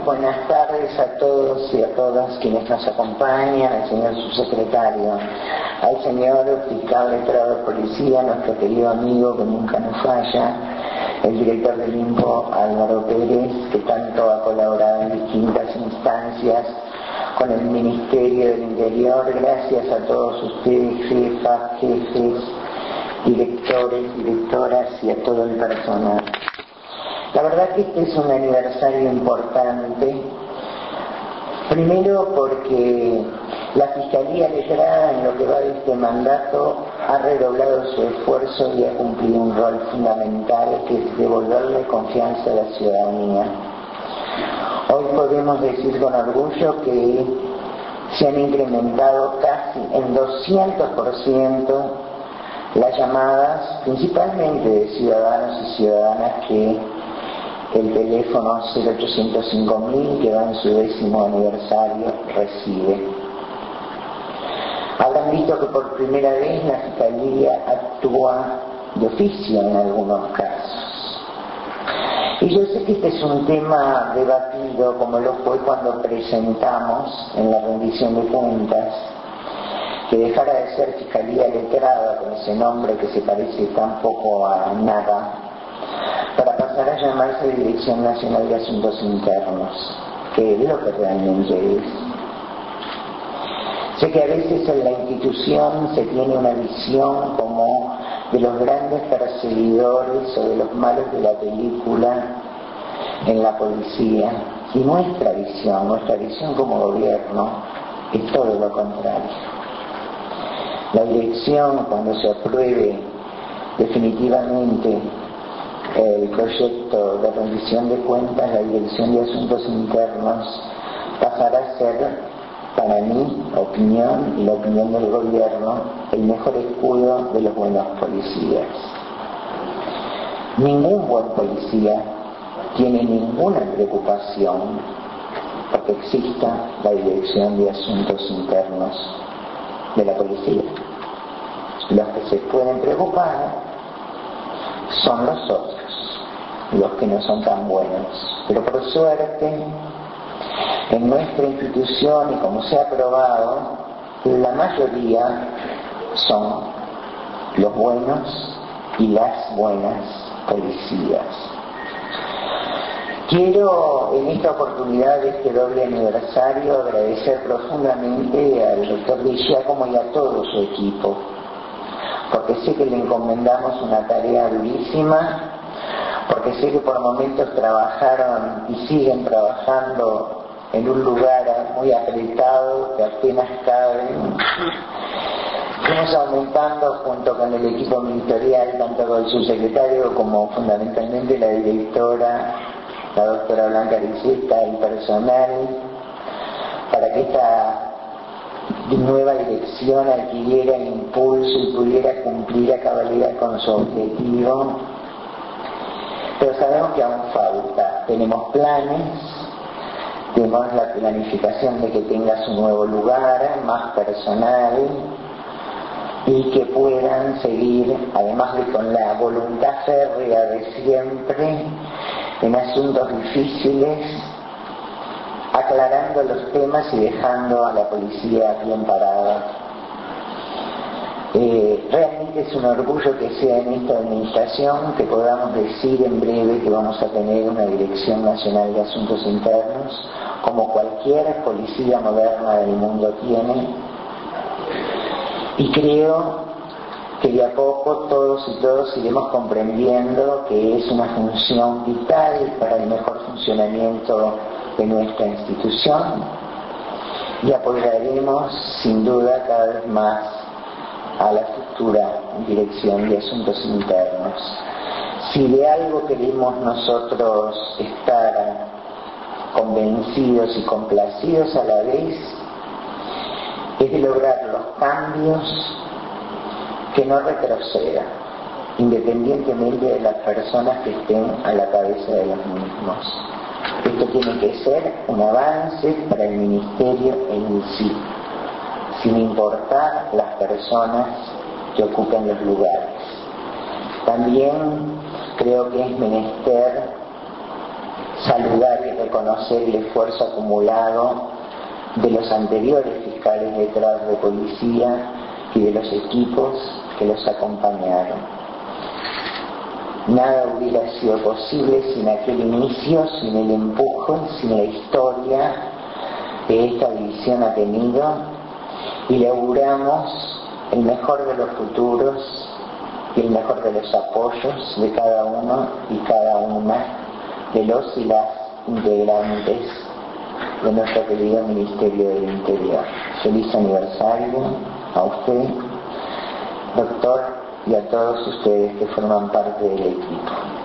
buenas tardes a todos y a todas quienes nos acompañan, al señor subsecretario, al señor fiscal letrado de policía, nuestro querido amigo que nunca nos falla, el director del INPO, Álvaro Pérez, que tanto ha colaborado en distintas instancias con el Ministerio del Interior. Gracias a todos ustedes, jefas, jefes, directores, directoras y a todo el personal. La verdad que este es un aniversario importante, primero porque la Fiscalía Letrada en lo que va de este mandato ha redoblado su esfuerzo y ha cumplido un rol fundamental, que es devolverle confianza a la ciudadanía. Hoy podemos decir con orgullo que se han incrementado casi en 200% las llamadas, principalmente de ciudadanos y ciudadanas que el teléfono 0805.000, que va en su 10º aniversario, recibe. Habrán visto que por primera vez la Fiscalía actúa de oficio en algunos casos. Y yo sé que este es un tema debatido, como lo fue cuando presentamos en la rendición de cuentas que dejara de ser Fiscalía Letrada, con ese nombre que se parece tan poco a nada, para pasar a llamarse Dirección Nacional de Asuntos Internos, que es lo que realmente es. Sé que a veces en la institución se tiene una visión como de los grandes perseguidores o de los malos de la película en la policía, y nuestra visión como gobierno es todo lo contrario. La dirección, cuando se apruebe definitivamente el proyecto de rendición de cuentas, la Dirección de Asuntos Internos pasará a ser, para mi opinión y la opinión del gobierno, el mejor escudo de los buenos policías. Ningún buen policía tiene ninguna preocupación porque exista la Dirección de Asuntos Internos de la policía. Los que se pueden preocupar son los otros, los que no son tan buenos. Pero por suerte, en nuestra institución, y como se ha probado, la mayoría son los buenos y las buenas policías. Quiero en esta oportunidad de este doble aniversario agradecer profundamente al doctor Di Giacomo y a todo su equipo, porque sé que le encomendamos una tarea durísima, porque sé que por momentos trabajaron y siguen trabajando en un lugar muy apretado que apenas caben. Fuimos aumentando junto con el equipo ministerial, tanto con el subsecretario como fundamentalmente la directora, la doctora Blanca Riceta, el personal, para que esta nueva dirección adquiriera impulso y pudiera cumplir a cabalidad con su objetivo. Pero sabemos que aún falta. Tenemos planes, tenemos la planificación de que tenga su nuevo lugar, más personal, y que puedan seguir, además de con la voluntad férrea de siempre, en asuntos difíciles, aclarando los temas y dejando a la policía bien parada. Realmente es un orgullo que sea en esta administración que podamos decir en breve que vamos a tener una Dirección Nacional de Asuntos Internos, como cualquier policía moderna del mundo tiene, y creo que de a poco todos y todos iremos comprendiendo que es una función vital para el mejor funcionamiento de nuestra institución, y apoyaremos sin duda cada vez más a la futura Dirección de Asuntos Internos. Si de algo queremos nosotros estar convencidos y complacidos a la vez, es de lograr los cambios que no retrocedan, independientemente de las personas que estén a la cabeza de los mismos. Esto tiene que ser un avance para el Ministerio en sí, sin importar las personas que ocupen los lugares. También creo que es menester saludar y reconocer el esfuerzo acumulado de los anteriores fiscales de tras de policía y de los equipos que los acompañaron. Nada hubiera sido posible sin aquel inicio, sin el empuje, sin la historia que esta división ha tenido, y le auguramos el mejor de los futuros y el mejor de los apoyos de cada uno y cada una de los y las integrantes de nuestro querido Ministerio del Interior. Feliz aniversario a usted, doctor, y a todos ustedes que forman parte del equipo.